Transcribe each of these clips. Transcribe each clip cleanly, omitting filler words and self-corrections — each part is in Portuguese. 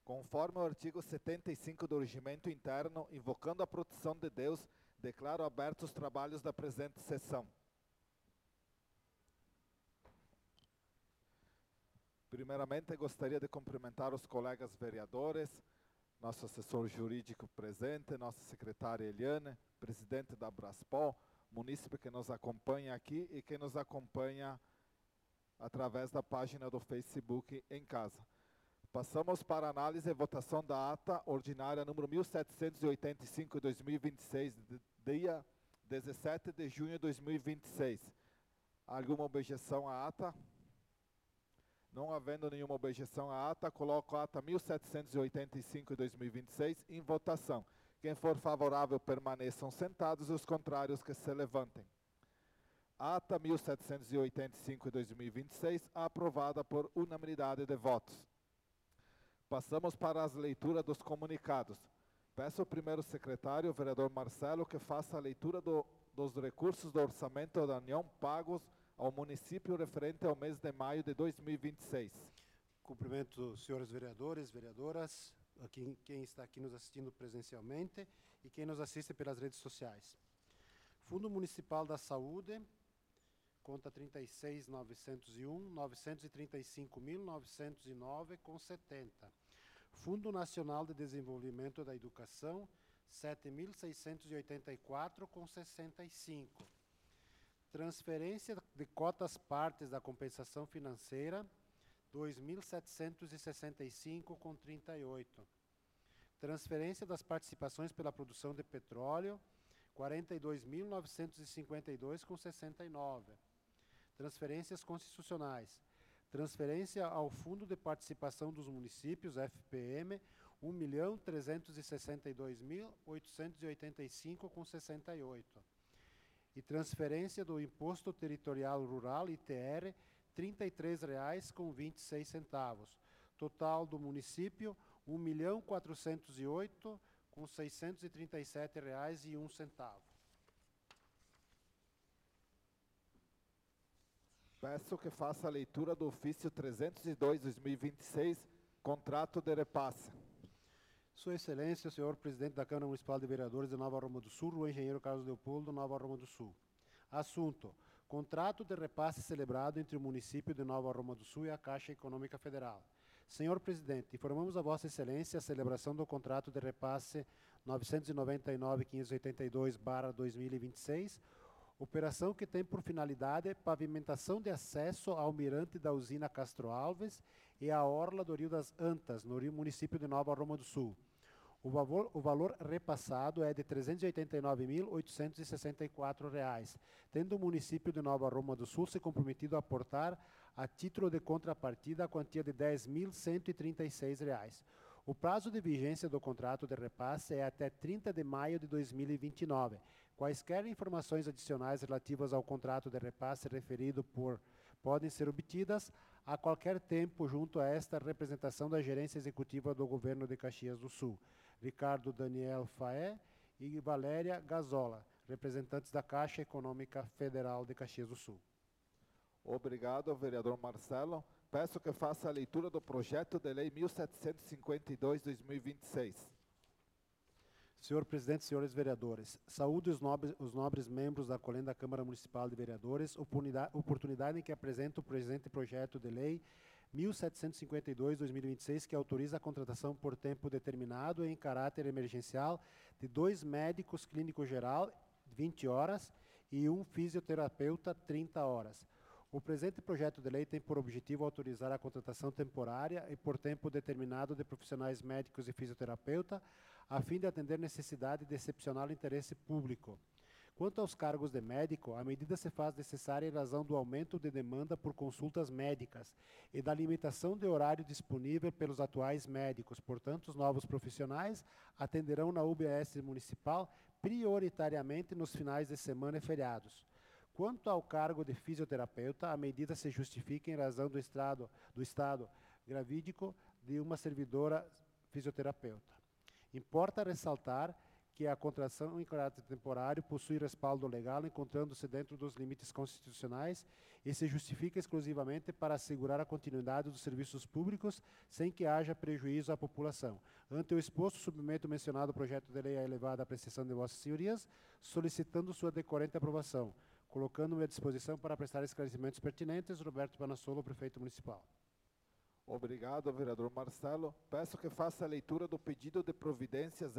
Conforme o artigo 75 do Regimento Interno, invocando a proteção de Deus, declaro abertos os trabalhos da presente sessão. Primeiramente, gostaria de cumprimentar os colegas vereadores, nosso assessor jurídico presente, nossa secretária Eliane, presidente da Braspol, munícipe que nos acompanha aqui e que nos acompanha através da página do Facebook em casa. Passamos para análise e votação da ata ordinária número 1785 de 2026, dia 17 de junho de 2026. Alguma objeção à ata? Não havendo nenhuma objeção à ata, coloco a ata 1785 de 2026 em votação. Quem for favorável, permaneçam sentados, e os contrários que se levantem. Ata 1785 de 2026, aprovada por unanimidade de votos. Passamos para as leituras dos comunicados. Peço ao primeiro secretário, o vereador Marcelo, que faça a leitura dos recursos do orçamento da União pagos ao município referente ao mês de maio de 2026. Cumprimento os senhores vereadores, vereadoras, quem está aqui nos assistindo presencialmente e quem nos assiste pelas redes sociais. Fundo Municipal da Saúde, conta 36.901, 935.909,70. Fundo Nacional de Desenvolvimento da Educação, 7.684,65. Transferência de cotas partes da compensação financeira, 2.765,38. Transferência das participações pela produção de petróleo, 42.952,69. Transferências constitucionais. Transferência ao Fundo de Participação dos Municípios, FPM, 1.362.885,68. E transferência do Imposto Territorial Rural, ITR, R$ 33,26. Total do município, R$ 1.408.637,01. Peço que faça a leitura do ofício 302/2026, contrato de repasse. Sua Excelência, senhor presidente da Câmara Municipal de Vereadores de Nova Roma do Sul, o engenheiro Carlos Leopoldo, Nova Roma do Sul. Assunto: contrato de repasse celebrado entre o município de Nova Roma do Sul e a Caixa Econômica Federal. Senhor presidente, informamos a Vossa Excelência a celebração do contrato de repasse 999.582/2026, operação que tem por finalidade pavimentação de acesso ao mirante da usina Castro Alves e à orla do Rio das Antas, no município de Nova Roma do Sul. O valor repassado é de R$ 389.864, tendo o município de Nova Roma do Sul se comprometido a aportar, a título de contrapartida, a quantia de R$ 10.136. O prazo de vigência do contrato de repasse é até 30 de maio de 2029. Quaisquer informações adicionais relativas ao contrato de repasse referido podem ser obtidas a qualquer tempo junto a esta representação da Gerência Executiva do Governo de Caxias do Sul. Ricardo Daniel Faé e Valéria Gazola, representantes da Caixa Econômica Federal de Caxias do Sul. Obrigado, vereador Marcelo. Peço que faça a leitura do projeto de lei 1752/2026. Senhor presidente, senhores vereadores, saúde os nobres membros da acolhenda Câmara Municipal de Vereadores, oportunidade em que apresento o presente projeto de lei 1752/2026, que autoriza a contratação por tempo determinado e em caráter emergencial de 2 médicos clínico geral, 20 horas, e 1 fisioterapeuta, 30 horas. O presente projeto de lei tem por objetivo autorizar a contratação temporária e por tempo determinado de profissionais médicos e fisioterapeuta, a fim de atender necessidade de excepcional interesse público. Quanto aos cargos de médico, a medida se faz necessária em razão do aumento de demanda por consultas médicas e da limitação de horário disponível pelos atuais médicos. Portanto, os novos profissionais atenderão na UBS municipal prioritariamente nos finais de semana e feriados. Quanto ao cargo de fisioterapeuta, a medida se justifica em razão do estado gravídico de uma servidora fisioterapeuta. Importa ressaltar que a contratação em caráter temporário possui respaldo legal, encontrando-se dentro dos limites constitucionais e se justifica exclusivamente para assegurar a continuidade dos serviços públicos sem que haja prejuízo à população. Ante o exposto, submeto o mencionado projeto de lei à elevada apreciação de vossas senhorias, solicitando sua decorrente aprovação, colocando-me à disposição para prestar esclarecimentos pertinentes. Roberto Panassolo, prefeito municipal. Obrigado, vereador Marcelo. Peço que faça a leitura do pedido de providência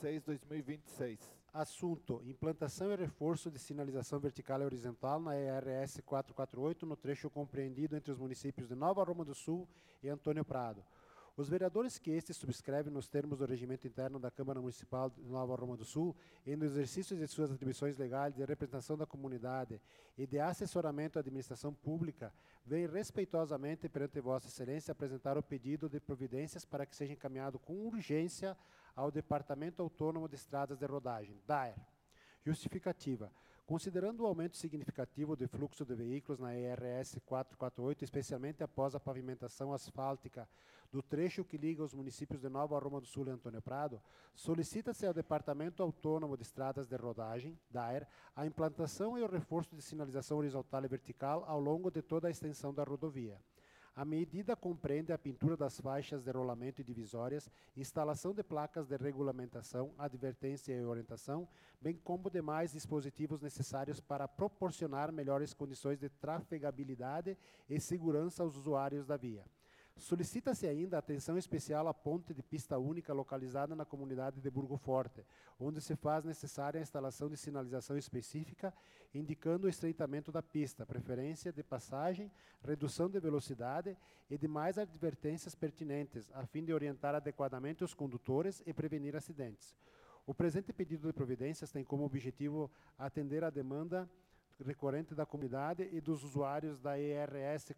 06/2026. Assunto: implantação e reforço de sinalização vertical e horizontal na ERS 448, no trecho compreendido entre os municípios de Nova Roma do Sul e Antônio Prado. Os vereadores que este subscrevem nos termos do regimento interno da Câmara Municipal de Nova Roma do Sul e no exercício de suas atribuições legais de representação da comunidade e de assessoramento à administração pública, vêm respeitosamente perante Vossa Excelência apresentar o pedido de providências para que seja encaminhado com urgência ao Departamento Autônomo de Estradas de Rodagem, DAER. Justificativa. Considerando o aumento significativo de fluxo de veículos na ERS 448, especialmente após a pavimentação asfáltica do trecho que liga os municípios de Nova Roma do Sul e Antônio Prado, solicita-se ao Departamento Autônomo de Estradas de Rodagem, DAER, a implantação e o reforço de sinalização horizontal e vertical ao longo de toda a extensão da rodovia. A medida compreende a pintura das faixas de rolamento e divisórias, instalação de placas de regulamentação, advertência e orientação, bem como demais dispositivos necessários para proporcionar melhores condições de trafegabilidade e segurança aos usuários da via. Solicita-se ainda atenção especial à ponte de pista única localizada na comunidade de Burgo Forte, onde se faz necessária a instalação de sinalização específica, indicando o estreitamento da pista, preferência de passagem, redução de velocidade e demais advertências pertinentes, a fim de orientar adequadamente os condutores e prevenir acidentes. O presente pedido de providências tem como objetivo atender à demanda recorrente da comunidade e dos usuários da ERS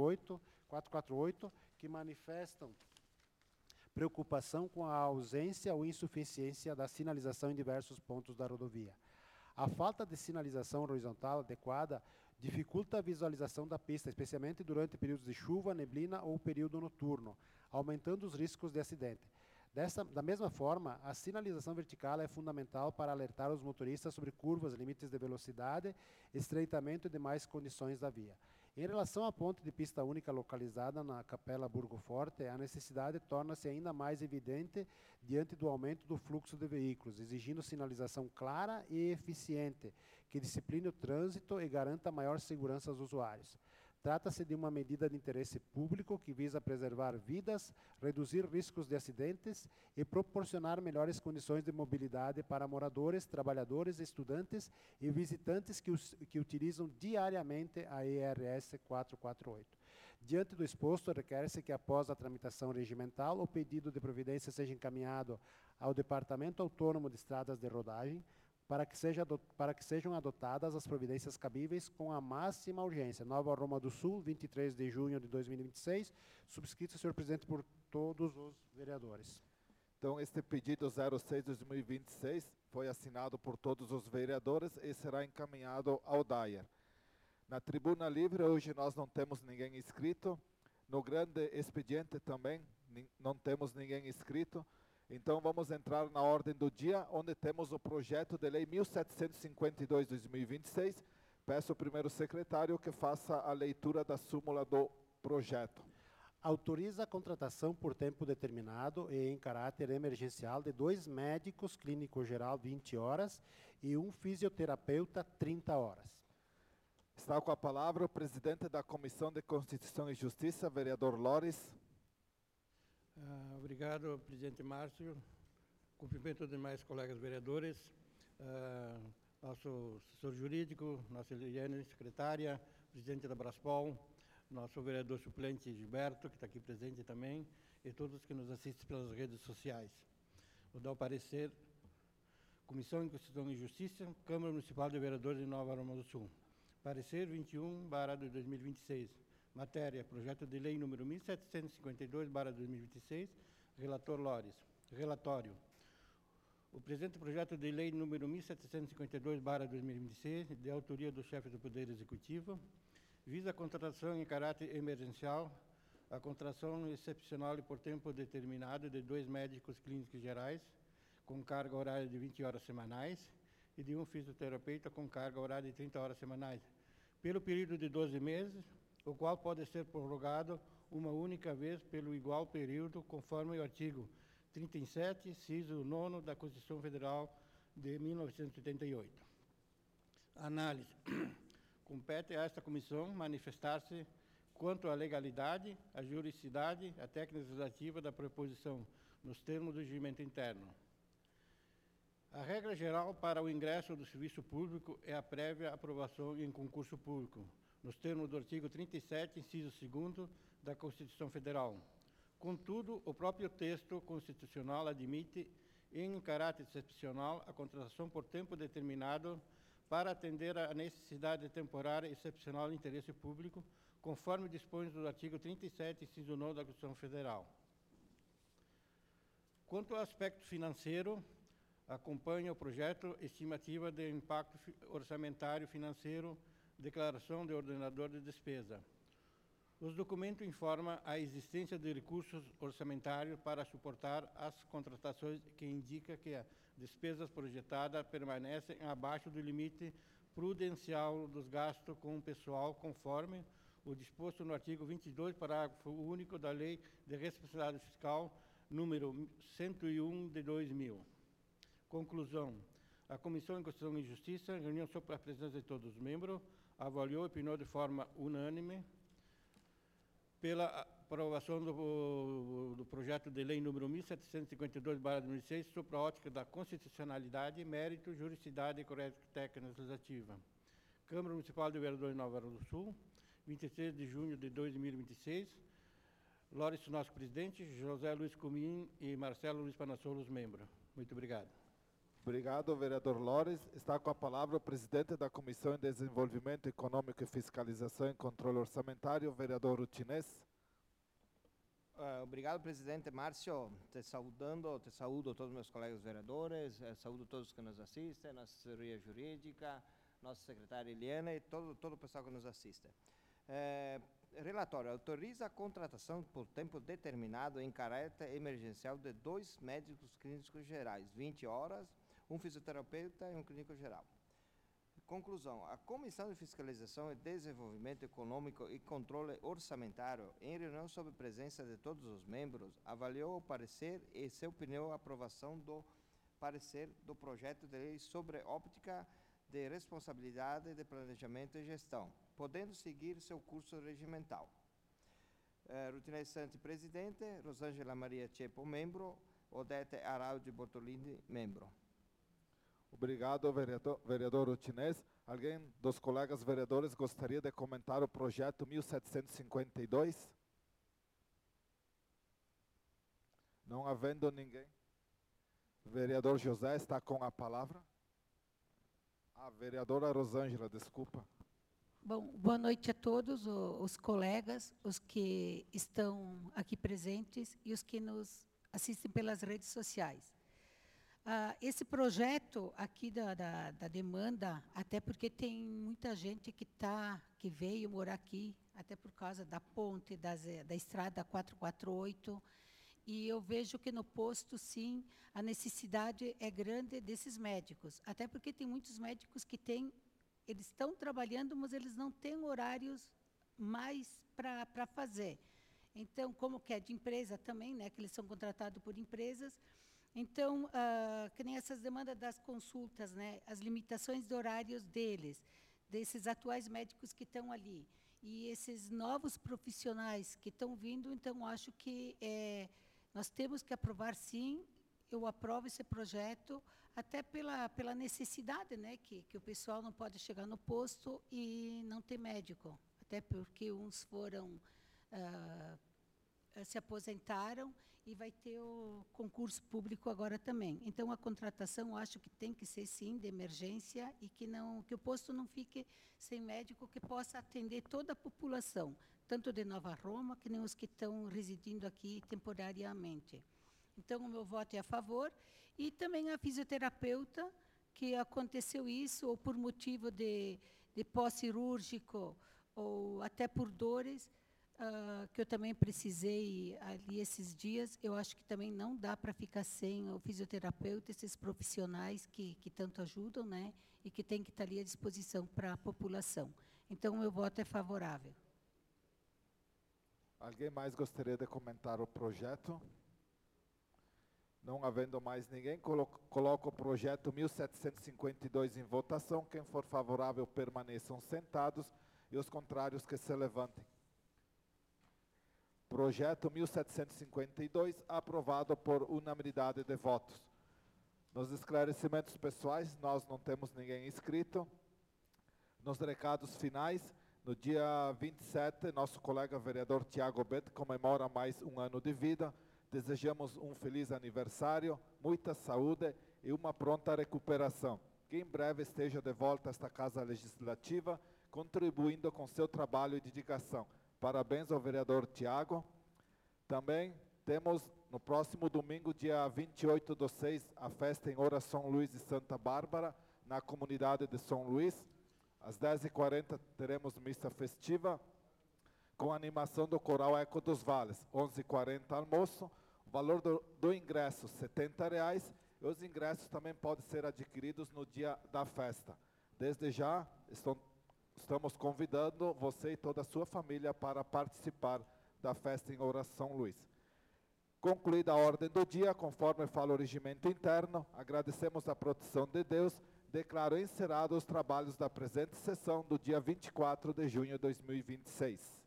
448, que manifestam preocupação com a ausência ou insuficiência da sinalização em diversos pontos da rodovia. A falta de sinalização horizontal adequada dificulta a visualização da pista, especialmente durante períodos de chuva, neblina ou período noturno, aumentando os riscos de acidente. Da mesma forma, a sinalização vertical é fundamental para alertar os motoristas sobre curvas, limites de velocidade, estreitamento e demais condições da via. Em relação à ponte de pista única localizada na Capela Burgo Forte, a necessidade torna-se ainda mais evidente diante do aumento do fluxo de veículos, exigindo sinalização clara e eficiente, que discipline o trânsito e garanta maior segurança aos usuários. Trata-se de uma medida de interesse público que visa preservar vidas, reduzir riscos de acidentes e proporcionar melhores condições de mobilidade para moradores, trabalhadores, estudantes e visitantes que utilizam diariamente a ERS 448. Diante do exposto, requer-se que, após a tramitação regimental, o pedido de providência seja encaminhado ao Departamento Autônomo de Estradas de Rodagem, para que sejam adotadas as providências cabíveis com a máxima urgência. Nova Roma do Sul, 23 de junho de 2026, subscrito, senhor presidente, por todos os vereadores. Então, este pedido 06/2026 foi assinado por todos os vereadores e será encaminhado ao DAER. Na tribuna livre, hoje nós não temos ninguém inscrito. No grande expediente também não temos ninguém inscrito. Então, vamos entrar na ordem do dia, onde temos o projeto de lei 1752/2026. Peço ao primeiro secretário que faça a leitura da súmula do projeto. Autoriza a contratação por tempo determinado e em caráter emergencial de 2 médicos clínico-geral 20 horas e um fisioterapeuta 30 horas. Está com a palavra o presidente da Comissão de Constituição e Justiça, vereador Lores. Obrigado, presidente Márcio. Cumprimento os demais colegas vereadores, nosso assessor jurídico, nossa Eliane, secretária, presidente da Braspol, nosso vereador suplente Gilberto, que está aqui presente também, e todos que nos assistem pelas redes sociais. Vou dar o parecer. Comissão de Constituição e Justiça, Câmara Municipal de Vereadores de Nova Roma do Sul. Parecer 21/2026. Matéria, projeto de lei número 1752/2026, relator Lores. Relatório. O presente projeto de lei número 1752/2026, de autoria do chefe do Poder Executivo, visa a contratação em caráter emergencial, a contratação excepcional e por tempo determinado de 2 médicos clínicos gerais, com carga horária de 20 horas semanais e de um fisioterapeuta com carga horária de 30 horas semanais, pelo período de 12 meses, o qual pode ser prorrogado uma única vez pelo igual período, conforme o artigo 37, inciso 9 da Constituição Federal de 1988. Análise. Compete a esta comissão manifestar-se quanto à legalidade, à juridicidade, à técnica legislativa da proposição, nos termos do regimento interno. A regra geral para o ingresso do serviço público é a prévia aprovação em concurso público, nos termos do artigo 37, inciso 2º da Constituição Federal. Contudo, o próprio texto constitucional admite, em caráter excepcional, a contratação por tempo determinado para atender à necessidade temporária e excepcional de interesse público, conforme dispõe do artigo 37, inciso 9 da Constituição Federal. Quanto ao aspecto financeiro, acompanha o projeto estimativa de impacto orçamentário financeiro, declaração de ordenador de despesa. Os documentos informam a existência de recursos orçamentários para suportar as contratações, que indica que as despesas projetadas permanecem abaixo do limite prudencial dos gastos com o pessoal, conforme o disposto no artigo 22, parágrafo único da Lei de Responsabilidade Fiscal, número 101 de 2000. Conclusão. A Comissão de Constituição e Justiça, reunião sob a presença de todos os membros, avaliou e opinou de forma unânime pela aprovação do projeto de lei número 1752/2006, sob a ótica da constitucionalidade, mérito, juridicidade e correção técnica legislativa. Câmara Municipal de Vereadores de Nova Era do Sul, 23 de junho de 2026. Lores, nosso presidente, José Luiz Comim e Marcelo Luiz Panassolo, os membros. Muito obrigado. Obrigado, vereador Lores. Está com a palavra o presidente da Comissão de Desenvolvimento Econômico e Fiscalização e Controle Orçamentário, vereador Rutinês. Obrigado, presidente Márcio. Te saúdo todos os meus colegas vereadores, saúdo todos que nos assistem, nossa assessoria jurídica, nossa secretária Eliana e todo o pessoal que nos assiste. Relatório. Autoriza a contratação por tempo determinado em caráter emergencial de 2 médicos clínicos gerais, 20 horas, um fisioterapeuta e um clínico geral. Conclusão. A Comissão de Fiscalização e Desenvolvimento Econômico e Controle Orçamentário, em reunião sob presença de todos os membros, avaliou o parecer e se opinião a aprovação do parecer do projeto de lei sobre óptica de responsabilidade de planejamento e gestão, podendo seguir seu curso regimental. Rutinês Santi, presidente. Rosângela Maria Cepo, membro. Odete Araldi Bortolini, membro. Obrigado, vereador Rutinês. Alguém dos colegas vereadores gostaria de comentar o projeto 1752? Não havendo ninguém. Vereador José está com a palavra. Vereadora Rosângela, desculpa. Bom, boa noite a todos os colegas, os que estão aqui presentes e os que nos assistem pelas redes sociais. Esse projeto aqui da demanda, até porque tem muita gente que veio morar aqui, até por causa da ponte, da estrada 448, e eu vejo que no posto, sim, a necessidade é grande desses médicos, até porque tem muitos médicos que eles estão trabalhando, mas eles não têm horários mais para fazer. Então, como que é de empresa também, né, que eles são contratados por empresas, então, que nem essas demandas das consultas, né, as limitações de horários desses atuais médicos que estão ali, e esses novos profissionais que estão vindo, então, acho que nós temos que aprovar, sim. Eu aprovo esse projeto, até pela necessidade, né, que o pessoal não pode chegar no posto e não ter médico, até porque uns se aposentaram e vai ter o concurso público agora também. Então, a contratação, eu acho que tem que ser, sim, de emergência e que o posto não fique sem médico, que possa atender toda a população, tanto de Nova Roma, que nem os que estão residindo aqui temporariamente. Então, o meu voto é a favor. E também a fisioterapeuta, que aconteceu isso, ou por motivo de pós-cirúrgico, ou até por dores, que eu também precisei ali esses dias, eu acho que também não dá para ficar sem o fisioterapeuta, esses profissionais que tanto ajudam, né, e que tem que estar ali à disposição para a população. Então, o meu voto é favorável. Alguém mais gostaria de comentar o projeto? Não havendo mais ninguém, coloco o projeto 1752 em votação. Quem for favorável, permaneçam sentados, e os contrários que se levantem. Projeto 1752, aprovado por unanimidade de votos. Nos esclarecimentos pessoais, nós não temos ninguém inscrito. Nos recados finais, no dia 27, nosso colega vereador Tiago Bett comemora mais um ano de vida. Desejamos um feliz aniversário, muita saúde e uma pronta recuperação. Que em breve esteja de volta a esta Casa Legislativa, contribuindo com seu trabalho e dedicação. Parabéns ao vereador Tiago. Também temos no próximo domingo, dia 28/6, a festa em Ora São Luís e Santa Bárbara, na comunidade de São Luís. Às 10h40 teremos missa festiva, com a animação do Coral Eco dos Vales. 11h40 almoço. O valor do ingresso, R$ 70. E os ingressos também podem ser adquiridos no dia da festa. Desde já, estamos convidando você e toda a sua família para participar da festa em Oura São Luís. Concluída a ordem do dia, conforme fala o regimento interno, agradecemos a proteção de Deus, declaro encerrados os trabalhos da presente sessão do dia 24 de junho de 2026.